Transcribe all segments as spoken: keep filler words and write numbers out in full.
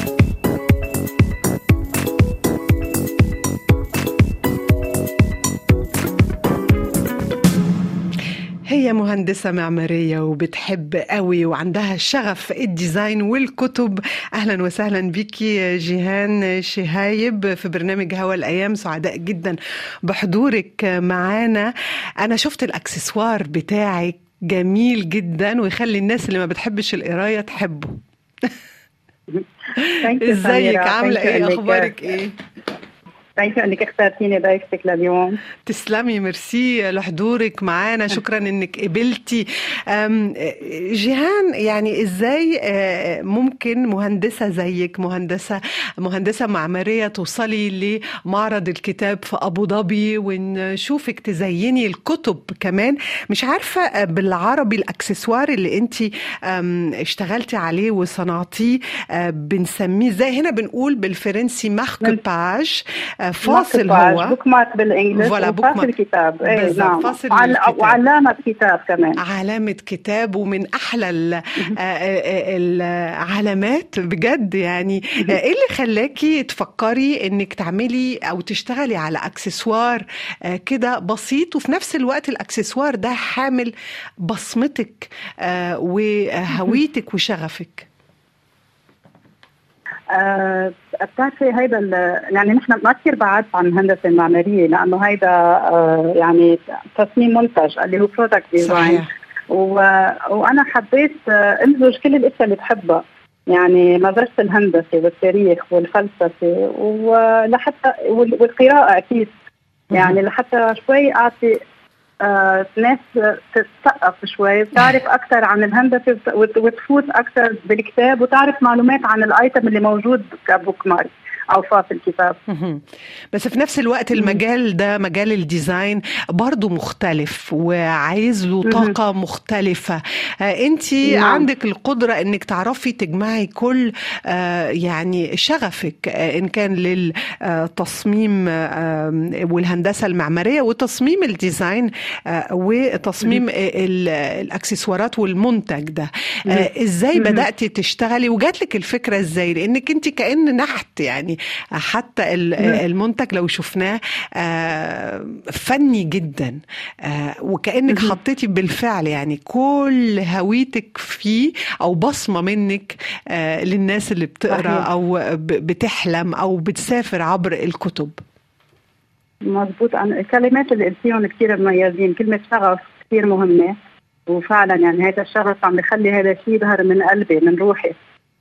هي مهندسة معمارية وبتحب قوي وعندها شغف الديزاين والكتب. أهلا وسهلا بيكي جيهان شهايب في برنامج هوا الأيام. سعداء جدا بحضورك معانا. أنا شفت الأكسسوار بتاعك جميل جدا ويخلي الناس اللي ما بتحبش القراية تحبه. ازيك؟ عاملة ايه؟ اخبارك ايه؟ ثانك انك اخترتيني ضيفتك لليوم. تسلمي، ميرسي لحضورك معانا، شكرا انك قبلتي. جيهان، يعني ازاي ممكن مهندسة زيك، مهندسة مهندسة معمارية، توصلي لمعرض الكتاب في ابو ظبي ونشوفك تزيني الكتب كمان؟ مش عارفة بالعربي الاكسسوار اللي انت اشتغلتي عليه وصنعتيه بنسميه ازاي؟ هنا بنقول بالفرنسي مارك-باج، فاصل هو بوك مارك بالانجليزي، وفاصل كتاب. ايه نعم، فاصل وعل... وعلامة كتاب كمان، علامة كتاب. ومن احلى العلامات بجد. يعني ايه اللي خلاكي تفكري انك تعملي او تشتغلي على اكسسوار كده بسيط وفي نفس الوقت الاكسسوار ده حامل بصمتك وهويتك وشغفك؟ أه بتعرفي هيدا يعني نحن ما كثير بعاد عن الهندسه المعماريه، لانه هيدا أه يعني تصميم منتج اللي هو برودكت ديزاين، وانا حبيت امزج كل الاشياء اللي بحبها، يعني مدرسه الهندسه والتاريخ والفلسفه ولحتى والقراءه اكيد، يعني لحتى شوي اعطي آه، ناس تتثقف شوي، تعرف أكثر عن الهندسة وتفوت أكثر بالكتاب وتعرف معلومات عن الآيتم اللي موجود كبوك مارك أو فاصل كتاب. بس في نفس الوقت المجال ده، مجال الديزاين، برضو مختلف وعايز له طاقة مختلفة. آه انتي نعم. عندك القدرة انك تعرفي تجمعي كل آه يعني شغفك، آه ان كان للتصميم آه والهندسة المعمارية وتصميم الديزاين آه وتصميم الاكسسوارات والمنتج ده. آه ازاي بدأتي تشتغلي وجاتلك الفكرة ازاي؟ لانك انتي كأن نحت، يعني حتى المنتج لو شفناه فني جدا، وكأنك حطيتي بالفعل يعني كل هويتك فيه أو بصمة منك للناس اللي بتقرأ أو بتحلم أو بتسافر عبر الكتب. مظبوط. الكلمات اللي قلتيهم كثير مميزين. كلمة شغف كثير مهمة، وفعلا يعني هذا الشغف عم بخلي هذا الشيء يظهر من قلبي من روحي.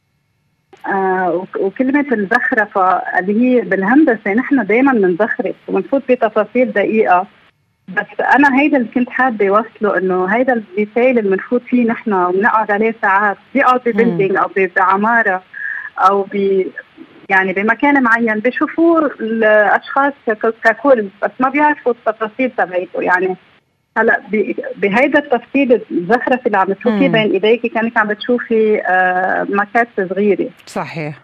آه وكلمة الزخرفة اللي هي بالهندسة نحن دايما بنزخرف وبنفوت بتفاصيل دقيقة، بس أنا هيدا اللي كنت حابة وصله، إنه هيدا الديتيل اللي بنفوت فيه نحن وبنقعد عليه ساعات، بيقعد ببيلدينج أو بعمارة أو ب يعني بمكان معين بيشوفوه الأشخاص ككل، بس ما بيعرفوا التفاصيل تبعيته. يعني هلا بهيدا التفصيل الزخرفة اللي عم تشوفيه بين ايديكي كانك عم بتشوفي آه مكات صغيره. صحيح.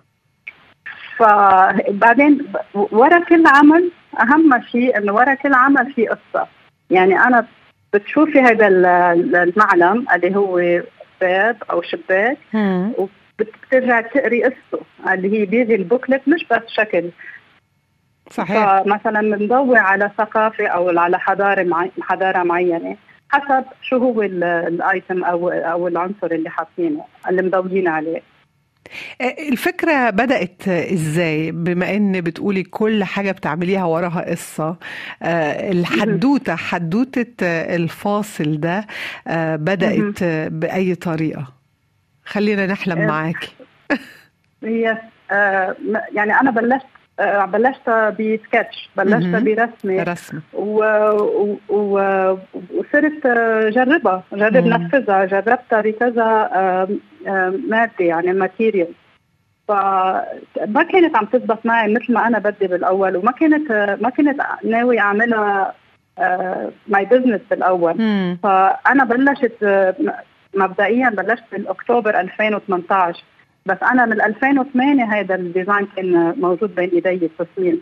فبعدين ورا كل عمل اهم شيء انه ورا كل عمل في قصه. يعني انا بتشوفي هذا المعلم اللي هو باب او شباك وبترجع تقري قصته اللي هي بيجي البوكلت مش بس شكل. صحيح. فمثلا بنضوي على ثقافة أو على حضارة معي... حضارة معينة حسب شو هو الآيتم أو أو العنصر اللي حاطينه اللي مضويين عليه. الفكرة بدأت إزاي؟ بما إن بتقولي كل حاجة بتعمليها وراها قصة، الحدوتة حدوتة الفاصل ده بدأت بأي طريقة؟ خلينا نحلم معاكي. هي يعني أنا بلشت بلشت بسكتش، بلشت برسمة رسم و... و... وصرت جربها جرب نفذها، جربتها بكذا مادة يعني ماتيريال، فما كانت عم تزبط معي مثل ما أنا بدي بالأول، وما كانت ما كنت ناوي أعملها ماي بزنس بالأول. مم. فأنا بلشت مبدئيا بلشت بالأكتوبر ألفين وثمانية عشر، بس أنا من ألفين وثمانية هذا الديزاين كان موجود بين إيدي التصميم.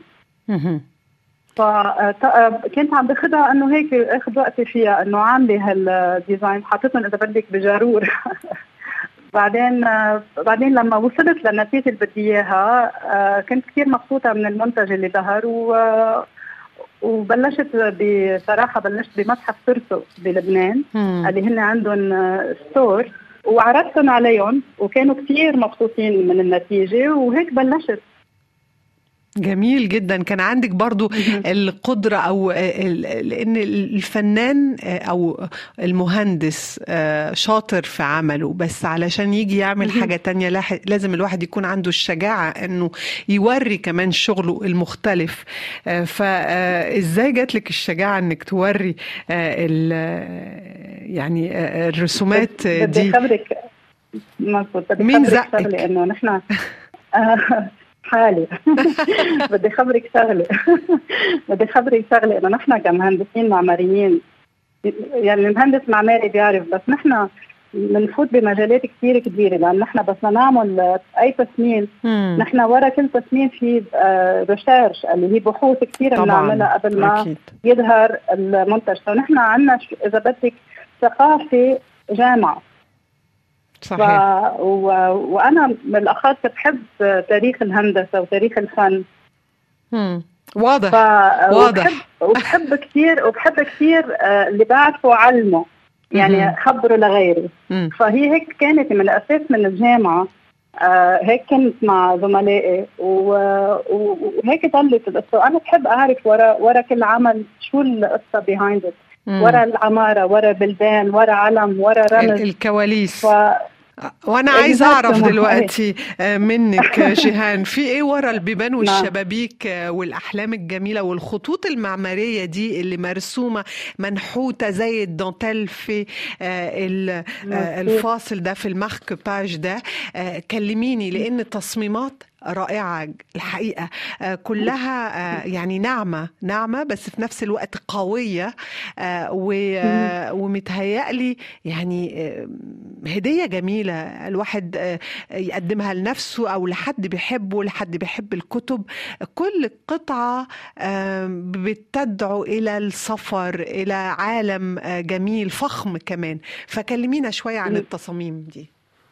فكنت عم بخدها إنه هيك أخذ وقتي فيها، إنه عاملة هالديزاين حاطتهم إذا بدك بجارور بعدين آه، بعدين لما وصلت للنتيجة اللي بدي إياها آه، كنت كثير مبسوطة من المنتج اللي ظهر، و وبلشت بصراحة بلشت بمتحف ترسو بلبنان مم. اللي هن عندهم آه، ستور، وعرضتهم عليهم وكانوا كثير مبسوطين من النتيجة، وهيك بلشت. جميل جدا. كان عندك برضو مهم. القدرة أو ال- لأن الفنان أو المهندس آه، شاطر في عمله، بس علشان يجي يعمل مهم. حاجة تانية لاح- لازم الواحد يكون عنده الشجاعة أنه يوري كمان شغله المختلف. آه، فإزاي جات لك الشجاعة أنك توري آه، ال- يعني آه، بد- الرسومات بدي دي؟ خبرك مظبوط، بدي مين خبرك شغلة زقك؟ إنه نحن آه، حالي بدي خبرك شغلة بدي خبرك شغلة إنه نحن كمهندسين معماريين، يعني المهندس معماري بيعرف، بس نحن بنفوت بمجالات كثير كبيرة، لأن نحن بس نعمل أي تصميم، مم. نحن ورا كل تصميم في ريسيرش اللي هي بحوث كثير طبعا بنعملها قبل ما أكيد يظهر المنتج. فنحن عندنا إذا بدك ثقافة جامعة. ف... صحيح. و... وأنا بالأخص بحب تاريخ الهندسة وتاريخ الفن. مم. ف... واضح وبحب واضح. وبحب كثير وبحب كثير آه، اللي بعرفه علمه، يعني مهم. خبره لغيري. مم. فهي هيك كانت من الأساس من الجامعة. آه هيك كنت مع زملائي و... و... وهيك ضلت القصة. أنا بحب أعرف ورا ورا كل عمل شو القصة behind it، ورا مم. العمارة، ورا بلدان، ورا علم، ورا ال- رمز. الكواليس. ف وانا عايزه اعرف exactly. دلوقتي آه، منك آه، جيهان، في ايه ورا البيبان نعم. والشبابيك آه، والاحلام الجميله والخطوط المعماريه دي اللي مرسومه منحوته زي الدانتيل في آه، ال- آه، مظبوط. الفاصل ده في المارك باج ده. آه، كلميني، لان التصميمات رائعة الحقيقة، آه، كلها آه، يعني ناعمة ناعمة بس في نفس الوقت قوية، آه، و- آه، ومتهيألي يعني آه، هدية جميلة الواحد آه، يقدمها لنفسه أو لحد بيحبه، لحد بيحب الكتب. كل قطعة آه، بتدعو إلى السفر إلى عالم آه، جميل فخم كمان. فكلمينا شوية عن التصاميم دي.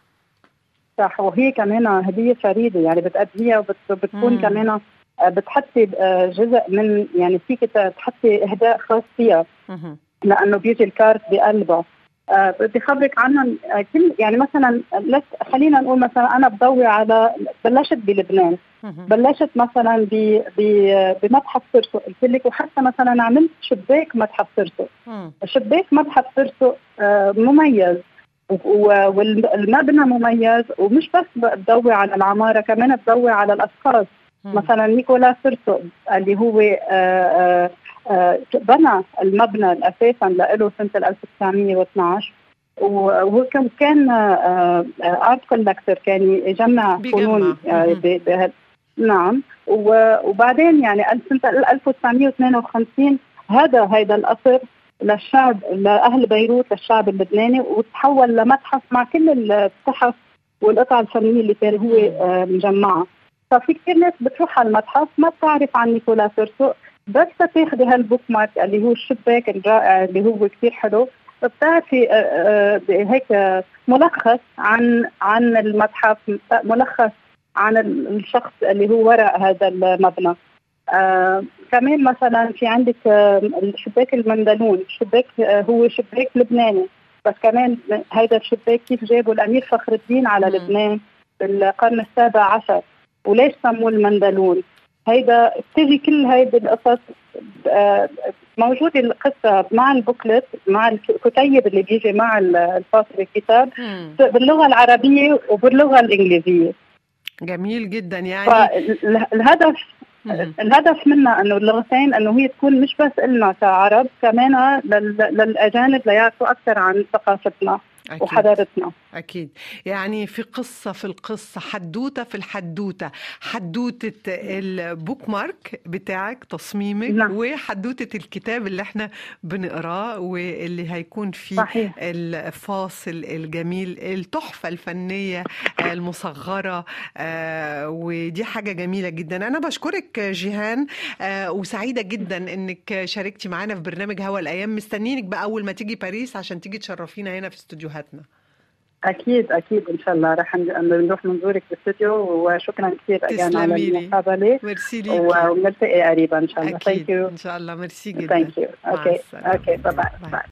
صح، وهي كمان هدية فريدة، يعني بتأديها وبتكون مم. كمان آه، بتحطي آه، جزء من، يعني فيك تحطي إهداء خاص فيها مهم. لأنه بيجي الكارت بقلبها. آه، بدي خبرك عنهم آه، كل، يعني مثلا لس خلينا نقول مثلا أنا بضوي على، بلشت بلبنان، مهم. بلشت مثلا ب- ب- بمتحف ترسو قلت لك، وحتى مثلا عملت شباك متحف ترسو. مم. شباك متحف ترسو آه، مميز، و- والمبنى مميز، ومش بس بتضوي على العمارة، كمان بتضوي على الأشخاص. مم. مثلا نيكولا سيرسو اللي هو آه، آه، آه، بنى المبنى أساسا له سنة ألف وتسعمية واثناشر، وهو كان كان ارت كولكتور، كان يجمع فنون. بيجمع. آه، مهم. ب- ب- نعم. و- وبعدين يعني سنة ألف وتسعمية واثنين وخمسين هذا هيدا القصر للشعب، لأهل بيروت، للشعب اللبناني، وتحول لمتحف مع كل التحف والقطع الفنية اللي كان هو آه، مجمعها. ففي كثير ناس بتروح على المتحف ما بتعرف عن نيكولا سيرسو، بس تاخذي هالبوك مارك اللي هو الشباك الرائع اللي هو كثير حلو، بتعرفي آه، آه، هيك آه، ملخص عن عن المتحف، ملخص عن الشخص اللي هو وراء هذا المبنى. آه كمان مثلا في عندك آه الشباك المندلون. الشباك آه هو شباك لبناني، بس كمان هذا الشباك كيف جابوا الأمير فخر الدين على مم. لبنان بالقرن السابع عشر، وليش سموه المندلون. هيدا بتجي كل هيدي القصص آه موجودة القصة مع البوكلت، مع الكتيب اللي بيجي مع الفاصل الكتاب مم. باللغة العربية وباللغة الإنجليزية. جميل جدا. يعني فالهدف مهم. الهدف منها انه اللغتين انه هي تكون مش بس لنا كعرب، كمان لل- للاجانب ليعرفوا اكثر عن ثقافتنا أكيد وحضارتنا. أكيد. يعني في قصة في القصة، حدوتة في الحدوتة، حدوتة البوك مارك بتاعك تصميمك، نعم وحدوتة الكتاب اللي احنا بنقراه واللي هيكون فيه صحيح. الفاصل الجميل، التحفة الفنية المصغرة. آه، ودي حاجة جميلة جدا. أنا بشكرك جيهان، آه، وسعيدة جدا إنك شاركتي معانا في برنامج هوا الأيام. مستنينك بقى أول ما تيجي باريس عشان تيجي تشرفينا هنا في استوديوهاتنا. اكيد اكيد ان شاء الله رح نروح نزورك بالاستوديو، وشكرا كثير اجان على المقابله. ميرسي ليكي، ونلتقي قريبا ان شاء الله. اكيد ان شاء الله. ميرسي جدا. ثانك يو. اوكي اوكي باي باي.